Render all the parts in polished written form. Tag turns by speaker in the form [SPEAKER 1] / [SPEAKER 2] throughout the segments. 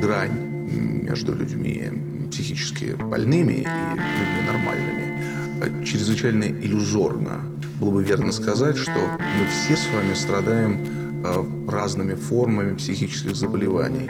[SPEAKER 1] грань между людьми психически больными и людьми нормальными чрезвычайно иллюзорна. Было бы верно сказать, что мы все с вами страдаем разными формами психических заболеваний.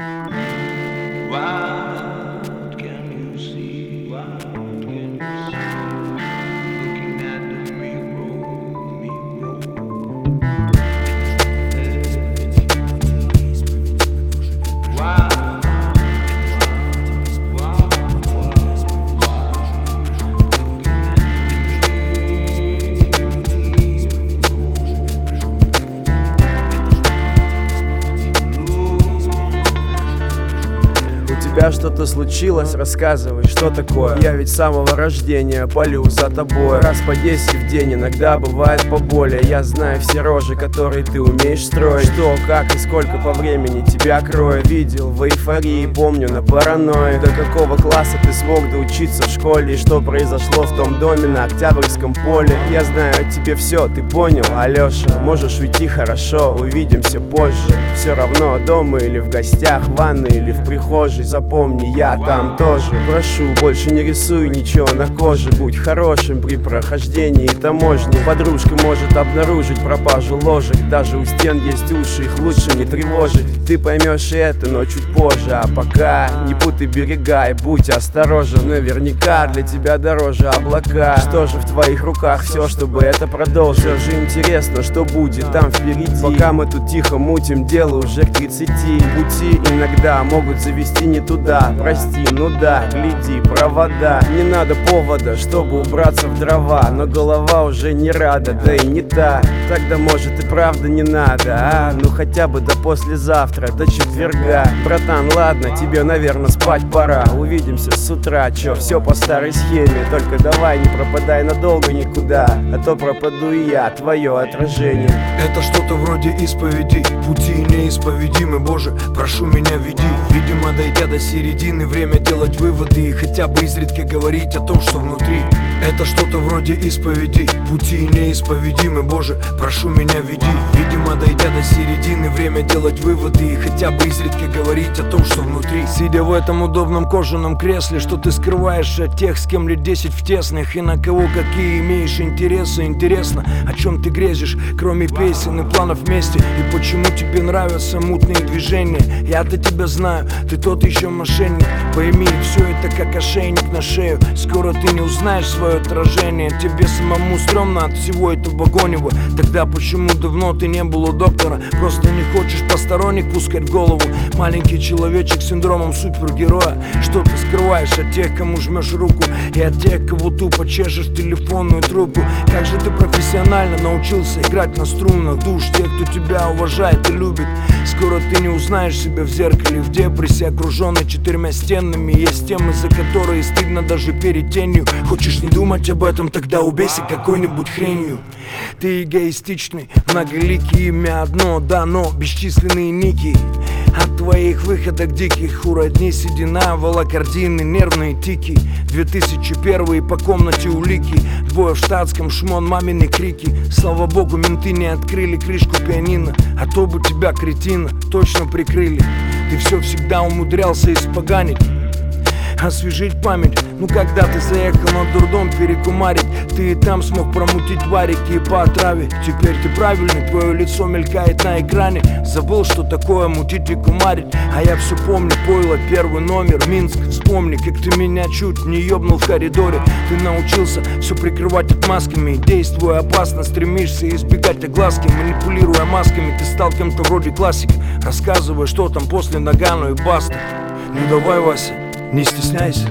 [SPEAKER 2] У тебя что-то случилось, рассказывай, что такое. Я ведь с самого рождения полю за тобой. Раз по 10 в день, иногда бывает поболее. Я знаю все рожи, которые ты умеешь строить. Что, как и сколько по времени тебя кроет. Видел в эйфории, помню на паранойи. До какого класса ты смог доучиться в школе? И что произошло в том доме на Октябрьском поле? Я знаю о тебе все, ты понял, Алеша? Можешь уйти, хорошо, увидимся позже. Все равно дома или в гостях, в ванной или в прихожей. Запомни, я там тоже. Прошу, больше не рисуй ничего на коже. Будь хорошим при прохождении таможни. Подружка может обнаружить пропажу ложек. Даже у стен есть уши, их лучше не тревожить. Ты поймешь и это, но чуть позже. А пока не путай берега и будь осторожен. Наверняка для тебя дороже облака. Что же в твоих руках все, чтобы это продолжить? Все же интересно, что будет там впереди. Пока мы тут тихо мутим, дело уже к 30. Пути иногда могут завести не туда. Прости, ну да, гляди, провода. Не надо повода, чтобы убраться в дрова. Но голова уже не рада, да и не та. Тогда может и правда не надо, а? Ну хотя бы до послезавтра, до четверга. Братан, ладно, тебе, наверное, спать пора. Увидимся с утра, чё, все по старой схеме. Только давай не пропадай надолго никуда, а то пропаду и я, твое отражение.
[SPEAKER 3] Это что-то вроде исповеди, пути неисповедимы, Боже, прошу меня веди. Видимо, дойдя до середины, время делать выводы и хотя бы изредка говорить о том, что внутри. Это что-то вроде исповеди, пути неисповедимы, Боже, прошу меня веди. Видимо, дойдя до середины, время делать выводы и хотя бы изредка говорить о том, что внутри. Сидя в этом удобном кожаном кресле, что ты скрываешь от тех, с кем лет 10 в тесных, и на кого какие имеешь интересы. Интересно, о чем ты грезишь, кроме песен и планов вместе, и почему тебе нравятся мутные движения. Я-то тебя знаю, ты тот еще мошенник. Пойми, все это как ошейник на шею. Скоро ты не узнаешь свое отражение. Тебе самому стрёмно от всего этого гонева. Тогда почему давно ты не был у доктора? Просто не хочешь посторонних пускать в голову. Маленький человечек с синдромом супергероя. Что ты скрываешь от тех, кому жмешь руку, и от тех, кого тупо чешешь телефонную трубку? Как же ты профессионально научился играть на струнах душ тех, кто тебя уважает и любит. Скоро ты не узнаешь себя в зеркале, в депрессии, окруженной 4 стенами. Есть темы, за которые стыдно даже перед тенью. Хочешь не думать об этом, тогда убейся какой-нибудь хренью. Ты эгоистичный, многоликий, имя одно, да, но бесчисленные ники. От твоих выходок диких у родни седина, волокордины, нервные тики. 2001 по комнате улики, двое в штатском, шмон, мамины крики. Слава богу, менты не открыли крышку пианино, а то бы тебя, кретина, точно прикрыли. Ты все всегда умудрялся испоганить, освежить память. Ну когда ты заехал на дурдом перекумарить, ты и там смог промутить варики и по отраве. Теперь ты правильный, твое лицо мелькает на экране. Забыл, что такое мутить и кумарить. А я все помню, пойло, первый номер, Минск. Вспомни, как ты меня чуть не ёбнул в коридоре. Ты научился все прикрывать отмазками. Действуя опасно, стремишься избегать огласки. Манипулируя масками, ты стал кем-то вроде классика. Рассказывай, что там после Нагану и баста. Ну давай, Вася, не стесняйся.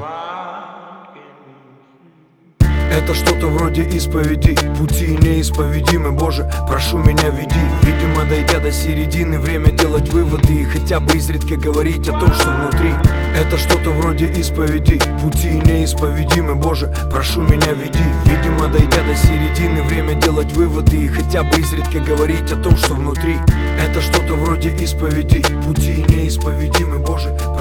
[SPEAKER 3] Это что-то вроде исповеди, пути неисповедимы, Боже, прошу меня веди. Видимо, дойдя до середины, время делать выводы и хотя бы изредка говорить о том, что внутри. Это что-то вроде исповеди, пути неисповедимы, Боже, прошу меня веди. Видимо, дойдя до середины, время делать выводы и хотя бы изредка говорить о том, что внутри. Это что-то вроде исповеди, пути неисповедимы, Боже,